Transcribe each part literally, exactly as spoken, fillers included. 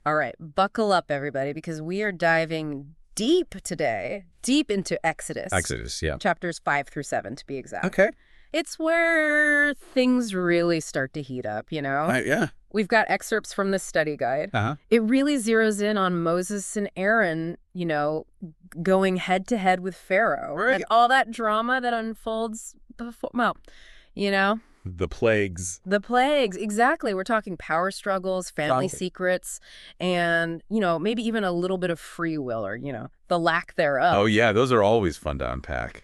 All right, buckle up, everybody, because we are diving deep today, deep into Exodus. Exodus, yeah. Chapters five through seven, to be exact. Okay. It's where things really start to heat up, you know? I, yeah. We've got excerpts from the study guide. Uh-huh. It really zeroes in on Moses and Aaron, you know, going head-to-head with Pharaoh. Right. And all that drama that unfolds before, well, you know? The plagues. The plagues, exactly. We're talking power struggles, family Shocking. secrets, and, you know, maybe even a little bit of free will or, you know, the lack thereof. Oh, yeah. Those are always fun to unpack.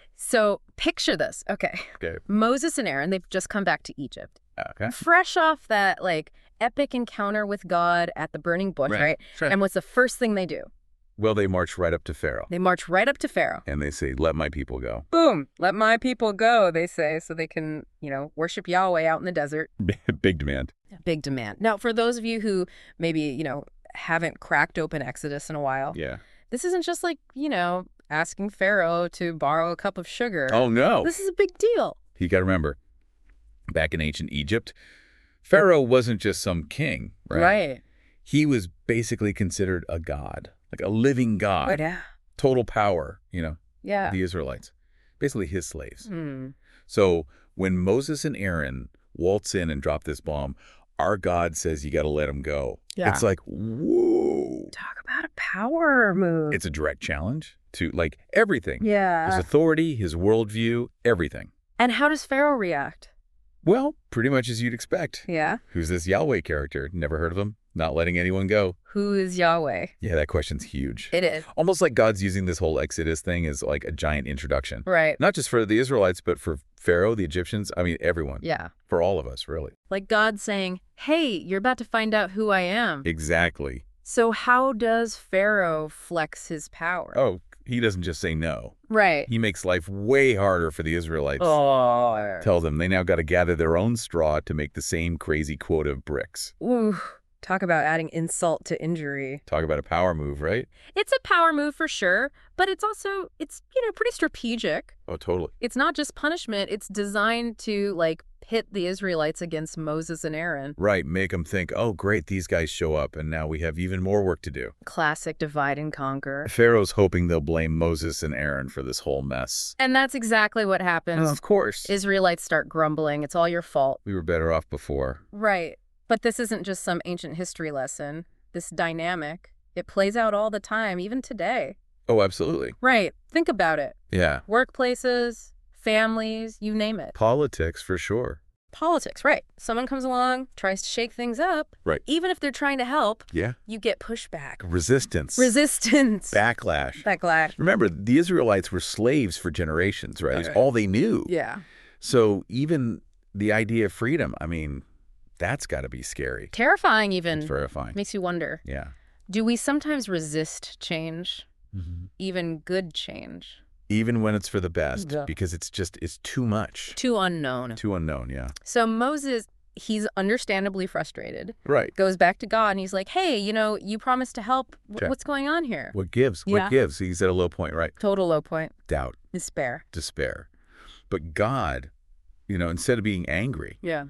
So picture this. Okay. Okay. Moses and Aaron, they've just come back to Egypt. Okay. Fresh off that, like, epic encounter with God at the burning bush, Right. right? Sure. And what's the first thing they do? Well, they march right up to Pharaoh. They march right up to Pharaoh. And they say, let my people go. Boom. Let my people go, they say, so they can, you know, worship Yahweh out in the desert. Big demand. Big demand. Now, for those of you who maybe, you know, haven't cracked open Exodus in a while, Yeah. this isn't just like, you know, asking Pharaoh to borrow a cup of sugar. Oh, no. This is a big deal. You got to remember, back in ancient Egypt, Pharaoh wasn't just some king, right? Right. He was basically considered a god, like a living god. Yeah. Total power, you know, Yeah. the Israelites. Basically his slaves. Hmm. So when Moses and Aaron waltz in and drop this bomb, our God says you got to let him go. Yeah. It's like, whoa. Talk about a power move. It's a direct challenge to, like, everything. His yeah. authority, his worldview, everything. And how does Pharaoh react? Well, pretty much as you'd expect. Yeah. Who's this Yahweh character? Never heard of him? Not letting anyone go. Who is Yahweh? Yeah, that question's huge. It is. Almost like God's using this whole Exodus thing as like a giant introduction. Right. Not just for the Israelites, but for Pharaoh, the Egyptians, I mean, everyone. Yeah. For all of us, really. Like God saying, hey, you're about to find out who I am. Exactly. So how does Pharaoh flex his power? Oh, he doesn't just say no. Right. He makes life way harder for the Israelites. Oh. Tell them they now got to gather their own straw to make the same crazy quota of bricks. Ooh. Talk about adding insult to injury. Talk about a power move, right? It's a power move for sure, but it's also, it's, you know, pretty strategic. Oh, totally. It's not just punishment. It's designed to, like, pit the Israelites against Moses and Aaron. Right. Make them think, oh, great, these guys show up, and now we have even more work to do. Classic divide and conquer. Pharaoh's hoping they'll blame Moses and Aaron for this whole mess. And that's exactly what happens. Oh, of course. Israelites start grumbling. It's all your fault. We were better off before. Right. But this isn't just some ancient history lesson. This dynamic, it plays out all the time, even today. Oh, absolutely. Right. Think about it. Yeah. Workplaces, families, you name it. Politics, for sure. Politics, right. Someone comes along, tries to shake things up. Right. Even if they're trying to help, Yeah. you get pushback. Resistance. Resistance. Backlash. Backlash. Remember, the Israelites were slaves for generations, right? It's Okay. all they knew. Yeah. So even the idea of freedom, I mean, that's got to be scary. Terrifying even. It's terrifying. Makes you wonder. Yeah. Do we sometimes resist change? Mm-hmm. Even good change? Even when it's for the best, Yeah. because it's just, it's too much. Too unknown. Too unknown, yeah. So Moses, he's understandably frustrated, Right. goes back to God, and he's like, hey, you know, you promised to help. W- Check. What's going on here? What gives? Yeah. What gives? He's at a low point, right? Total low point. Doubt, Despair. despair. But God, you know, instead of being angry, Yeah.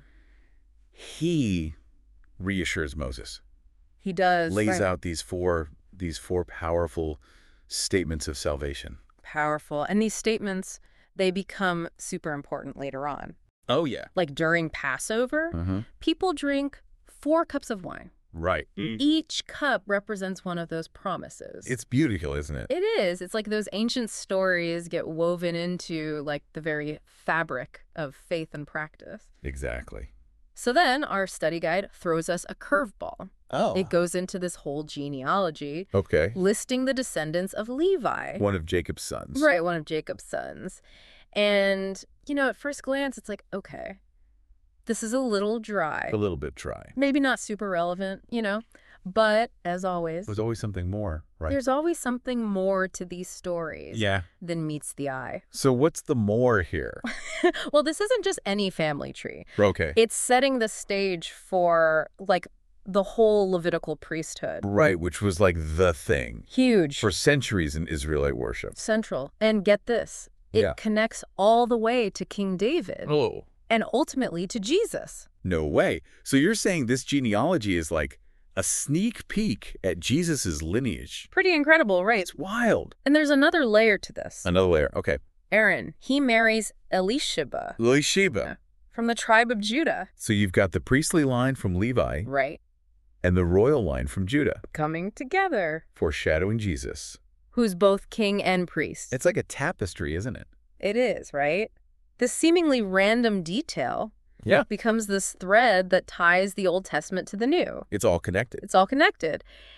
he reassures Moses. He does. Lays right. out these four these four powerful statements of salvation. Powerful. And these statements, they become super important later on. Oh, yeah. Like during Passover, Uh-huh. people drink four cups of wine. Right. Each cup represents one of those promises. It's beautiful, isn't it? It is. It's like those ancient stories get woven into like the very fabric of faith and practice. Exactly. So then our study guide throws us a curveball. Oh. It goes into this whole genealogy, Okay. listing the descendants of Levi. One of Jacob's sons. Right, one of Jacob's sons. And, you know, at first glance, it's like, okay, this is a little dry. A little bit dry. Maybe not super relevant, you know, but as always, There's always something more, right? there's always something more to these stories Yeah. than meets the eye. So what's the more here? Well, this isn't just any family tree. Okay. It's setting the stage for, like, the whole Levitical priesthood. Right, which was like the thing Huge. for centuries in Israelite worship. Central. And get this. It Yeah. connects all the way to King David Oh. and ultimately to Jesus. No way. So you're saying this genealogy is like A sneak peek at Jesus' lineage. Pretty incredible, right? It's wild. And there's another layer to this. Another layer. Okay. Aaron, he marries Elisheba Elisheba. from the tribe of Judah. So you've got the priestly line from Levi Right. and the royal line from Judah, Coming together. foreshadowing Jesus. Who's both king and priest. It's like a tapestry, isn't it? It is, right? This seemingly random detail Yeah. becomes this thread that ties the Old Testament to the New. It's all connected. It's all connected.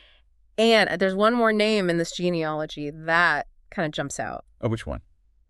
And there's one more name in this genealogy that kind of jumps out. Oh, which one?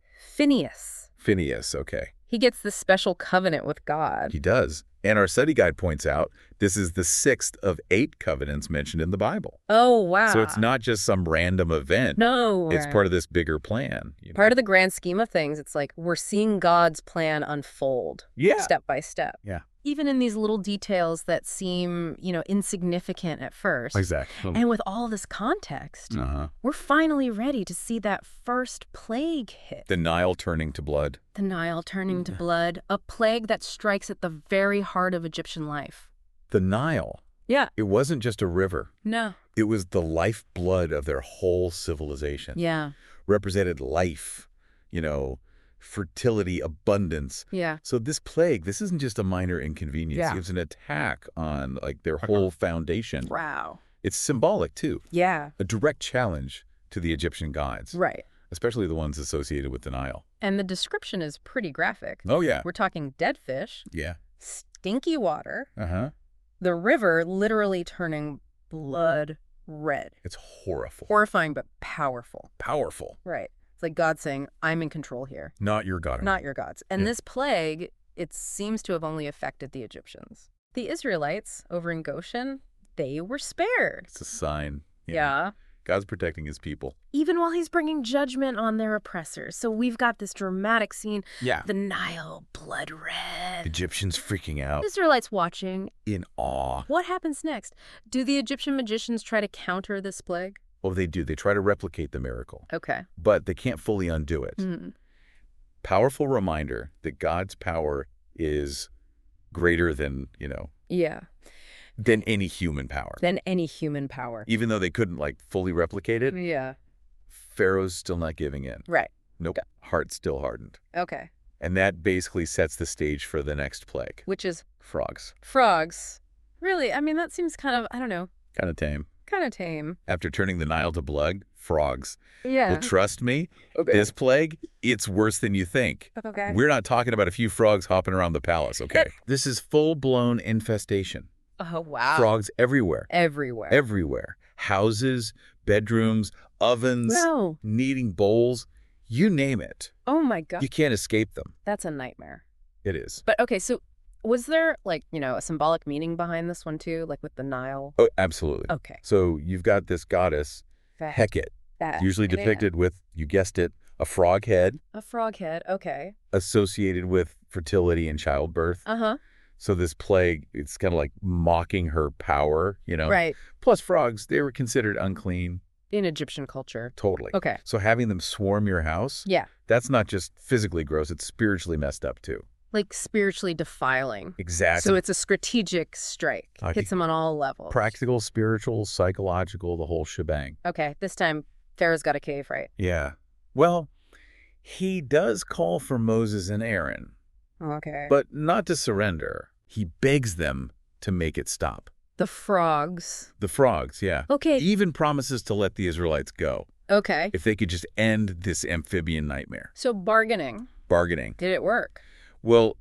Phineas. Phineas, okay. He gets this special covenant with God. He does. And our study guide points out this is the sixth of eight covenants mentioned in the Bible. Oh, wow. So it's not just some random event. No. It's part of this bigger plan. You know? Part of the grand scheme of things. It's like we're seeing God's plan unfold Yeah. step by step. Yeah. Even in these little details that seem, you know, insignificant at first. Exactly. And with all this context, Uh-huh. we're finally ready to see that first plague hit. The Nile turning to blood. The Nile turning to blood, a plague that strikes at the very heart of Egyptian life. The Nile. Yeah. It wasn't just a river. No. It was the lifeblood of their whole civilization. Yeah. Represented life, you know, fertility, abundance. Yeah. So this plague, this isn't just a minor inconvenience. Yeah. It's an attack on like their whole foundation. Wow. It's symbolic too. Yeah. A direct challenge to the Egyptian gods, Right. especially the ones associated with the Nile. And the description is pretty graphic. Oh, yeah. We're talking dead fish, Yeah. stinky water, Uh-huh. the river literally turning blood red. It's horrible. Horrifying, but powerful. Powerful. Right. It's like God saying, I'm in control here, Not your God. not your gods. And Yeah. this plague, it seems to have only affected the Egyptians. The Israelites over in Goshen, they were spared. It's a sign. you know, Yeah. God's protecting his people. Even while he's bringing judgment on their oppressors. So we've got this dramatic scene, Yeah. the Nile blood red. Egyptians freaking out Israelites watching. in awe. What happens next? Do the Egyptian magicians try to counter this plague? Well, they do. They try to replicate the miracle, Okay. but they can't fully undo it. Mm. Powerful reminder that God's power is greater than, you know, Yeah. than any human power. Than any human power. Even though they couldn't, like, fully replicate it, Yeah. Pharaoh's still not giving in. Right. Nope. Heart still hardened. Okay. And that basically sets the stage for the next plague. Which is Frogs. frogs. Really? I mean, that seems kind of, I don't know, Kind of tame. kind of tame. After turning the Nile to blood, frogs. Yeah. Well, trust me, Okay. this plague, it's worse than you think. Okay. We're not talking about a few frogs hopping around the palace, okay? This is full-blown infestation. Oh, wow. Frogs everywhere. Everywhere. Everywhere. Houses, bedrooms, ovens, No. kneading bowls, you name it. Oh, my God. You can't escape them. That's a nightmare. It is. But okay, so was there, like, you know, a symbolic meaning behind this one, too? Like with the Nile? Oh, absolutely. Okay. So you've got this goddess, That, Hecate, that. usually Yeah. depicted with, you guessed it, a frog head A frog head. Okay. associated with fertility and childbirth. Uh-huh. So this plague, it's kind of like mocking her power, you know? Right. Plus frogs, they were considered unclean. In Egyptian culture. Totally. Okay. So having them swarm your house, Yeah. that's not just physically gross, it's spiritually messed up too. Like spiritually defiling. Exactly. So it's a strategic strike. I Hits think- them on all levels. Practical, spiritual, psychological, the whole shebang. Okay. This time, Pharaoh's got a cave, right? Yeah. Well, he does call for Moses and Aaron, Okay. but not to surrender. He begs them to make it stop. the frogs. The frogs, yeah. Okay. Even promises to let the Israelites go Okay. if they could just end this amphibian nightmare. So bargaining. Bargaining. Did it work? Well,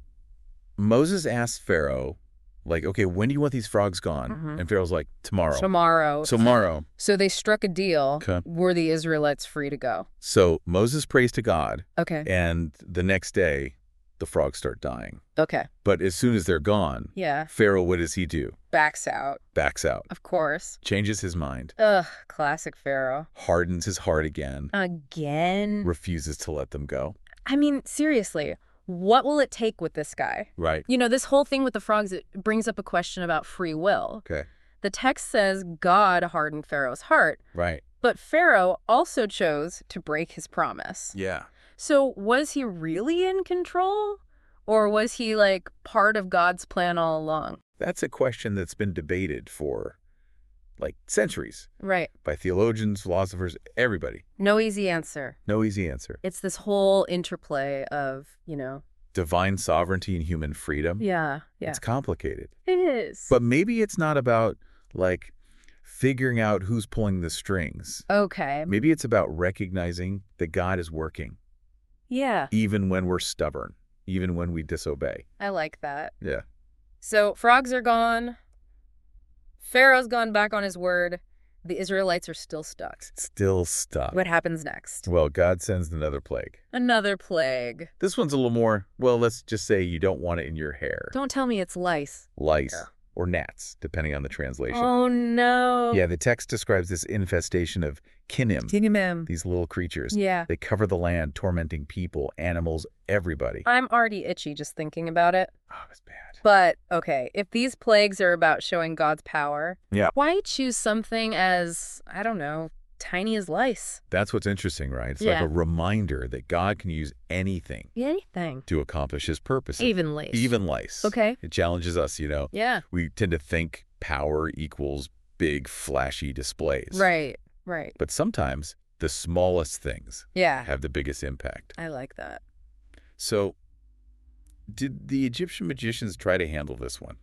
Moses asked Pharaoh, like, okay, when do you want these frogs gone? Mhm. And Pharaoh's like, tomorrow. Tomorrow. Tomorrow. So they struck a deal. Okay. Were the Israelites free to go? So Moses prays to God, Okay. and the next day, the frogs start dying. Okay. But as soon as they're gone, Yeah. Pharaoh, what does he do? Backs out. Backs out, Of course. changes his mind, Ugh. Classic Pharaoh. hardens his heart again, Again. refuses to let them go. I mean, seriously, what will it take with this guy? Right. You know, this whole thing with the frogs, it brings up a question about free will. Okay. The text says God hardened Pharaoh's heart, Right. but Pharaoh also chose to break his promise. Yeah. So was he really in control? Or was he, like, part of God's plan all along? That's a question that's been debated for like centuries, Right. by theologians, philosophers, everybody. No easy answer. No easy answer. It's this whole interplay of, you know. Divine sovereignty and human freedom. Yeah, yeah. It's complicated. It is. But maybe it's not about, like, figuring out who's pulling the strings. Okay. Maybe it's about recognizing that God is working, Yeah, even when we're stubborn, even when we disobey. I like that. Yeah. So frogs are gone. Pharaoh's gone back on his word. The Israelites are still stuck. Still stuck. What happens next? Well, God sends another plague. Another plague. This one's a little more, well, let's just say you don't want it in your hair. Don't tell me it's lice. Lice Yeah. or gnats, depending on the translation. Oh, no. Yeah, the text describes this infestation of kinim, Tinimim. these little creatures. Yeah. They cover the land, tormenting people, animals, everybody. I'm already itchy just thinking about it. Oh, it's bad. But, okay, if these plagues are about showing God's power, Yeah. why choose something as, I don't know, tiny as lice? That's what's interesting, right? It's Yeah. like a reminder that God can use anything Anything. to accomplish his purposes. Even lice. Even lice. Okay. It challenges us, you know. Yeah. We tend to think power equals big, flashy displays. Right, right. But sometimes the smallest things Yeah. have the biggest impact. I like that. So, did the Egyptian magicians try to handle this one?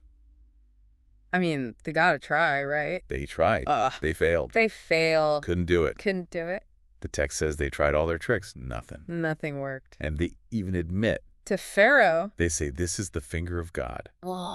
I mean, they gotta try, right? They tried. Ugh. They failed. They fail. Couldn't do it. Couldn't do it. The text says they tried all their tricks. Nothing. Nothing worked. And they even admit, To Pharaoh. they say, this is the finger of God.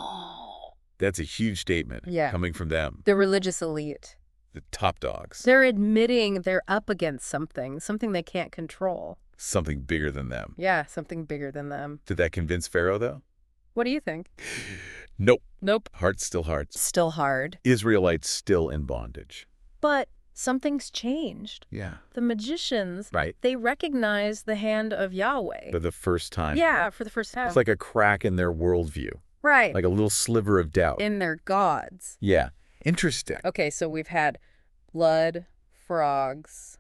Oh. That's a huge statement Yeah. coming from them, The religious elite. the top dogs. They're admitting they're up against something, something they can't control. Something bigger than them. Yeah, something bigger than them. Did that convince Pharaoh, though? What do you think? Nope. Nope. Hearts still hearts. Still hard. Israelites still in bondage. But something's changed. Yeah. The magicians, Right. they recognize the hand of Yahweh. For the first time. Yeah, for the first time. It's like a crack in their worldview. right. Like a little sliver of doubt. in their gods. Yeah. Interesting. Okay, so we've had blood, frogs,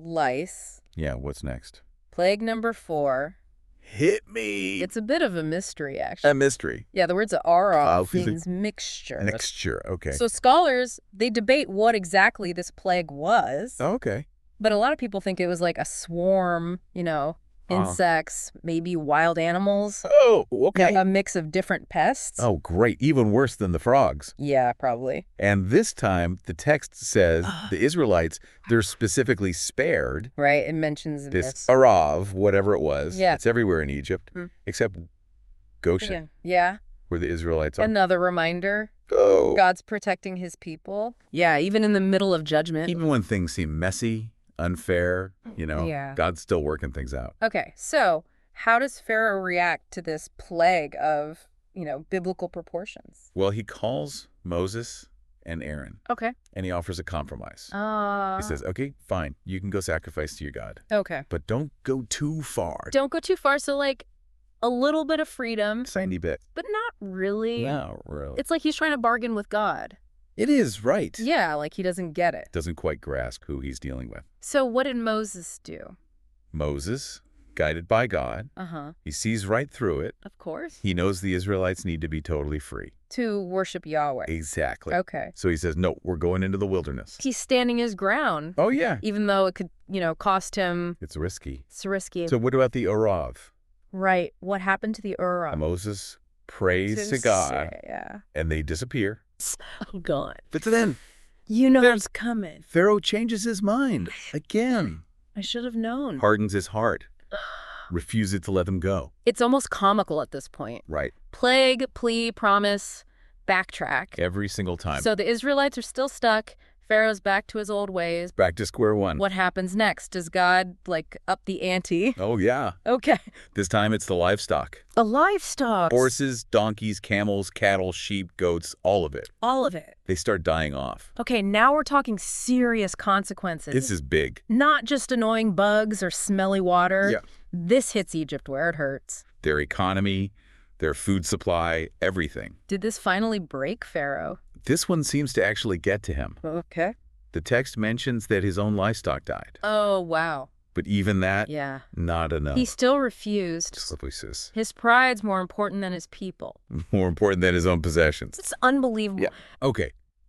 lice, Yeah, what's next? plague number four. Hit me. It's a bit of a mystery, actually. a mystery. yeah, the words ara Uh, feels like- means mixture. Mixture. Okay. So scholars, they debate what exactly this plague was, Oh, okay. but a lot of people think it was like a swarm, you know, Uh. insects, maybe wild animals, Oh, okay. a mix of different pests. Oh, great. Even worse than the frogs. Yeah, probably. And this time, the text says the Israelites, they're specifically spared Right? It mentions this this. Arav, whatever it was. Yeah. It's everywhere in Egypt, Mm. except Goshen, Yeah. Yeah. where the Israelites are. Another reminder. Oh. God's protecting his people. Yeah, even in the middle of judgment. Even when things seem messy, unfair, you know, Yeah. God's still working things out. Okay, so how does Pharaoh react to this plague of, you know, biblical proportions? Well, he calls Moses and Aaron, Okay. and he offers a compromise. Uh, He says, okay, fine, you can go sacrifice to your God, okay. but don't go too far. Don't go too far. So, like, a little bit of freedom, Tiny bit. but not really. No, really. It's like he's trying to bargain with God. It is, right. Yeah, like he doesn't get it. Doesn't quite grasp who he's dealing with. So, what did Moses do? Moses, guided by God, Uh huh. he sees right through it. Of course. He knows the Israelites need to be totally free. To worship Yahweh. Exactly. Okay. So he says, no, we're going into the wilderness. He's standing his ground, Oh, yeah. even though it could, you know, cost him. It's risky. It's risky. So what about the Arav? Right. What happened to the Ura? Moses prays to God, Yeah. and they disappear. Oh, God. But then You know There's- it's coming. Pharaoh changes his mind again, I should have known. hardens his heart, refuses to let them go. It's almost comical at this point. Right. Plague, plea, promise, backtrack. Every single time. So the Israelites are still stuck. Pharaoh's back to his old ways. Back to square one. What happens next? Does God, like, up the ante? Oh, yeah. Okay. This time it's the livestock. The livestock. Horses, donkeys, camels, cattle, sheep, goats, all of it. All of it. They start dying off. Okay, now we're talking serious consequences. This is big. Not just annoying bugs or smelly water. Yeah. This hits Egypt where it hurts. Their economy, their food supply, everything. Did this finally break Pharaoh? This one seems to actually get to him. Okay. The text mentions that his own livestock died. Oh, wow. But even that, Yeah. not enough. He still refused. Slippery sis. His pride's more important than his people. More important than his own possessions. It's unbelievable. Yeah. Okay.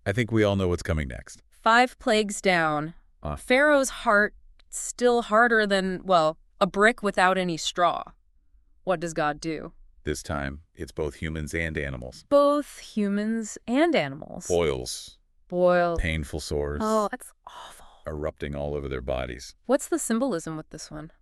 I think we all know what's coming next. Five plagues down. Uh. Pharaoh's heart still harder than, well, a brick without any straw. What does God do? This time, it's both humans and animals. Both humans and animals. Boils, Boil. painful sores, Oh, that's awful. erupting all over their bodies. What's the symbolism with this one?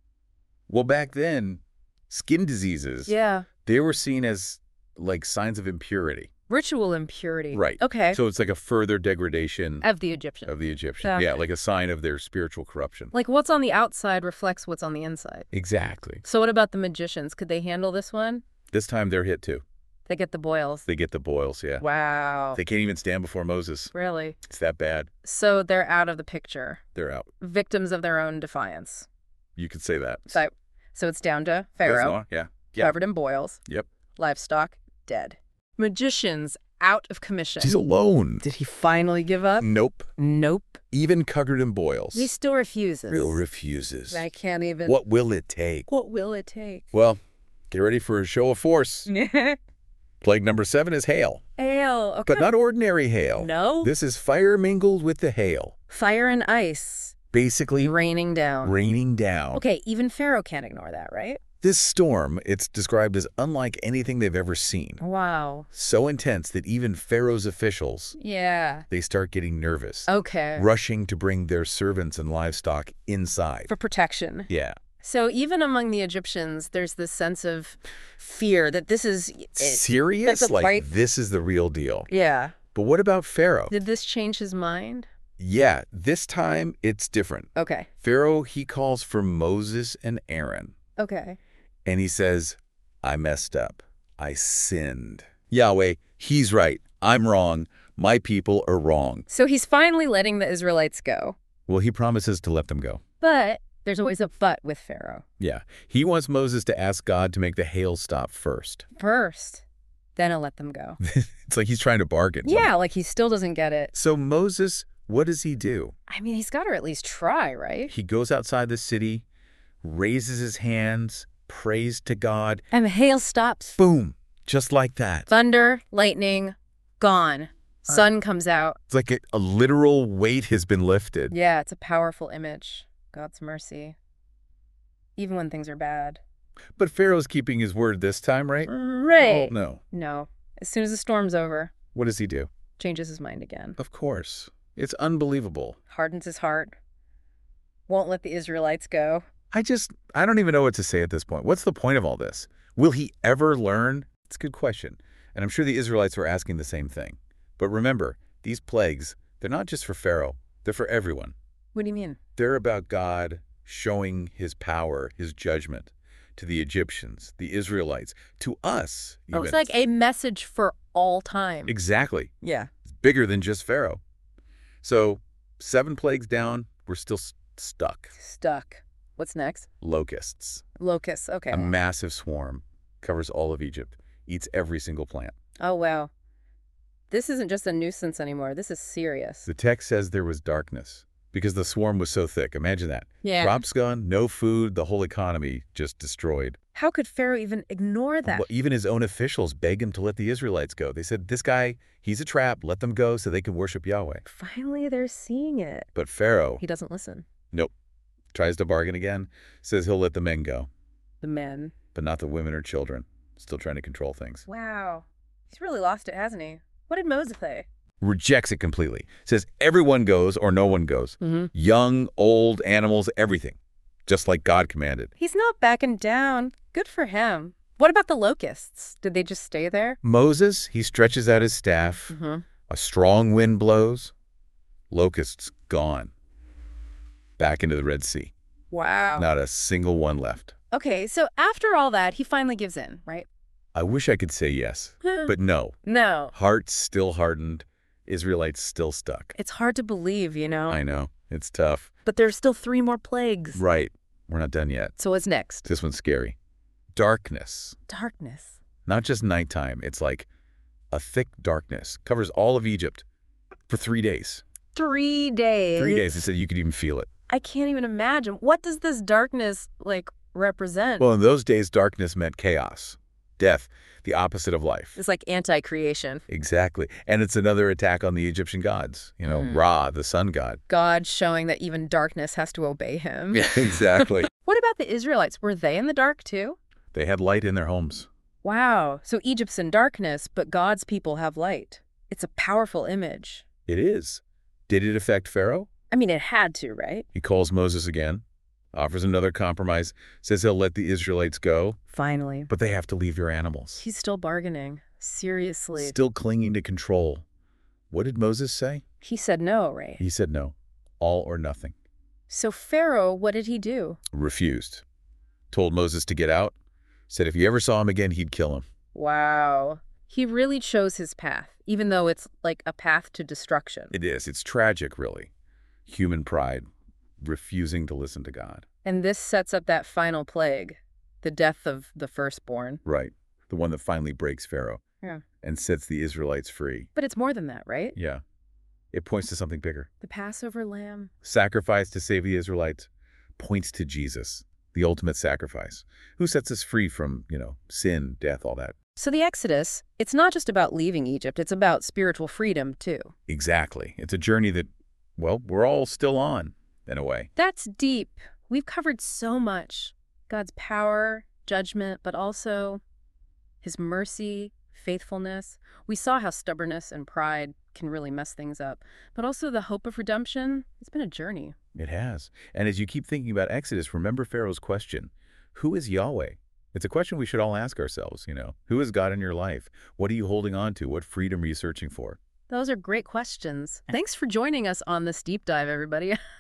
Well, back then, skin diseases, Yeah. they were seen as like signs of impurity. Ritual impurity. Right. Okay. So it's like a further degradation Of the Egyptians. of the Egyptians. Yeah. Yeah, like a sign of their spiritual corruption. Like what's on the outside reflects what's on the inside. Exactly. So what about the magicians? Could they handle this one? This time they're hit too. They get the boils. They get the boils, yeah. Wow. They can't even stand before Moses. Really? It's that bad. So they're out of the picture. They're out. Victims of their own defiance. You could say that. So, so it's down to Pharaoh, Yeah. Yeah. covered in boils. Yep. Livestock, dead. Magicians, out of commission. She's alone. Did he finally give up? Nope. Nope. Even covered in boils. He still refuses. Still refuses. I can't even. What will it take? What will it take? Well, get ready for a show of force. Plague number seven is hail. Ale. Okay. But not ordinary hail. No. This is fire mingled with the hail. Fire and ice. Basically, Raining down. raining down. Okay, even Pharaoh can't ignore that, right? This storm, it's described as unlike anything they've ever seen. Wow. So intense that even Pharaoh's officials, Yeah. they start getting nervous. Okay. Rushing to bring their servants and livestock inside. For protection. Yeah. So even among the Egyptians, there's this sense of fear that this is... it- Serious? that's a Like, fight. this is the real deal. Yeah. But what about Pharaoh? Did this change his mind? Yeah, this time it's different. Okay. Pharaoh, he calls for Moses and Aaron. Okay. And he says, I messed up. I sinned. Yahweh, he's right. I'm wrong. My people are wrong. So he's finally letting the Israelites go. Well, he promises to let them go. But there's always a but with Pharaoh. Yeah. He wants Moses to ask God to make the hail stop first. First, then I'll let them go. It's like he's trying to bargain. Yeah, like he still doesn't get it. So Moses, what does he do? I mean, he's got to at least try, right? He goes outside the city, raises his hands, prays to God. And the hail stops. Boom. Just like that. Thunder, lightning, gone. Sun comes out. It's like a, a literal weight has been lifted. Yeah, it's a powerful image. God's mercy. Even when things are bad. But Pharaoh's keeping his word this time, right? Right. Oh, no. No. As soon as the storm's over, What does he do? changes his mind again. Of course. It's unbelievable. Hardens his heart. Won't let the Israelites go. I just, I don't even know what to say at this point. What's the point of all this? Will he ever learn? It's a good question. And I'm sure the Israelites were asking the same thing. But remember, these plagues, they're not just for Pharaoh. They're for everyone. What do you mean? They're about God showing his power, his judgment to the Egyptians, the Israelites, to us. Oh, even. it's like a message for all time. Exactly. Yeah. It's bigger than just Pharaoh. So, seven plagues down, we're still s- stuck. Stuck. What's next? Locusts. Locusts. Okay. A massive swarm covers all of Egypt, eats every single plant. Oh, wow. This isn't just a nuisance anymore. This is serious. The text says there was darkness because the swarm was so thick. Imagine that. Yeah. Crops gone, no food, the whole economy just destroyed. How could Pharaoh even ignore that? Well, even his own officials begged him to let the Israelites go. They said, this guy, he's a trap. Let them go so they can worship Yahweh. Finally, they're seeing it. But Pharaoh, He doesn't listen. nope, tries to bargain again, says he'll let the men go, The men. but not the women or children. Still trying to control things. Wow. He's really lost it, hasn't he? What did Moses say? Rejects it completely. Says everyone goes or no one goes. Mm-hmm. Young, old, animals, everything. Just like God commanded. He's not backing down. Good for him. What about the locusts? Did they just stay there? Moses, he stretches out his staff. Mm-hmm. A strong wind blows. Locusts gone. Back into the Red Sea. Wow. Not a single one left. Okay, so after all that, he finally gives in, right? I wish I could say yes, but no. No. Hearts still hardened. Israelites still stuck. It's hard to believe, you know? I know. It's tough. But there's still three more plagues. Right. We're not done yet. So what's next? This one's scary. Darkness. Darkness. Not just nighttime. It's like a thick darkness. Covers all of Egypt for three days. Three days. Three days. It said you could even feel it. I can't even imagine. What does this darkness, like, represent? Well, in those days, darkness meant chaos. Death, the opposite of life. It's like anti-creation. Exactly. And it's another attack on the Egyptian gods. You know, Mm. Ra, the sun god. God showing that even darkness has to obey him. Yeah, exactly. What about the Israelites? Were they in the dark too? They had light in their homes. Wow. So Egypt's in darkness, but God's people have light. It's a powerful image. It is. Did it affect Pharaoh? I mean, it had to, right? He calls Moses again, offers another compromise, says he'll let the Israelites go, Finally. but they have to leave your animals. He's still bargaining. Seriously. Still clinging to control. What did Moses say? He said no, right? He said no. All or nothing. So Pharaoh, what did he do? Refused. Told Moses to get out. Said if he ever saw him again, he'd kill him. Wow. He really chose his path, even though it's like a path to destruction. It is. It's tragic, really. Human pride, refusing to listen to God. And this sets up that final plague, the death of the firstborn. Right. The one that finally breaks Pharaoh. Yeah. And sets the Israelites free. But it's more than that, right? Yeah. It points to something bigger. The Passover lamb. Sacrifice to save the Israelites points to Jesus, the ultimate sacrifice, who sets us free from, you know, sin, death, all that. So the Exodus, it's not just about leaving Egypt, it's about spiritual freedom, too. Exactly. It's a journey that, well, we're all still on, in a way. That's deep. We've covered so much. God's power, judgment, but also his mercy, faithfulness. We saw how stubbornness and pride can really mess things up. But also the hope of redemption. It's been a journey. It has. And as you keep thinking about Exodus, remember Pharaoh's question, who is Yahweh? It's a question we should all ask ourselves, you know. Who is God in your life? What are you holding on to? What freedom are you searching for? Those are great questions. Thanks for joining us on this deep dive, everybody.